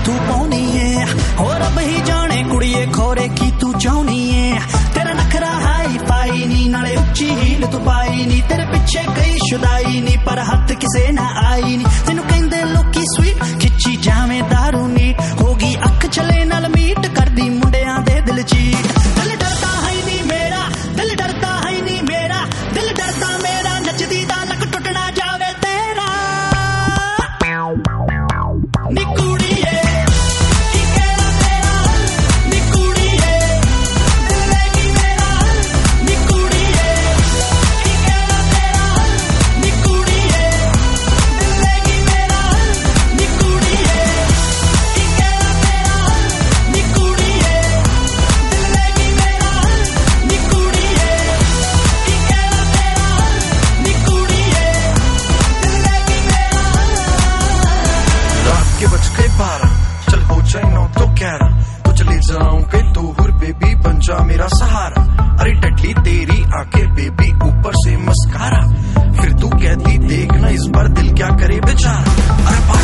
तू पाउनी है, हो रब ही जाने कुड़िए खोरे की तू चाहनी है। तेरा नखरा हाई फाई नी, नाले उच्ची हील तू पाई नी, तेरे पिछे कई शुदाई नी, पर हथ किसे ना आई नी। तेनू कहंदे लोकी स्वीट, खिच्ची जावे दारू नीट, होगी अख चले नाल मीट, करदी मुंडियां दे दिल चीट। दिल डरदा है नी मेरा, दिल डरदा है नी मेरा, दिल डरदा मेरा, नचदी दा लक टुटना जावे तेरा। नी कुड़िए की कहना तेरा, नी कुड़िए दिल लेगी मेरा, नी कुड़िए की कहना तेरा, नी कुड़िए दिल लेगी मेरा, नी कुड़िए की कहना तेरा, नी कुड़िए दिल लेगी मेरा, नी कुड़िए की कहना तेरा, नी कुड़िए दिल लेगी मेरा। रात के बज गए 12, चल हो जाए 9 तो 11, तो चले जाऊं के दूर बेबी बन जा मेरा सहारा। अरे टटली तेरी आंखें बेबी ऊपर से मस्कारा, फिर तू कहती देखना इस बार दिल क्या करे बेचारा। अरे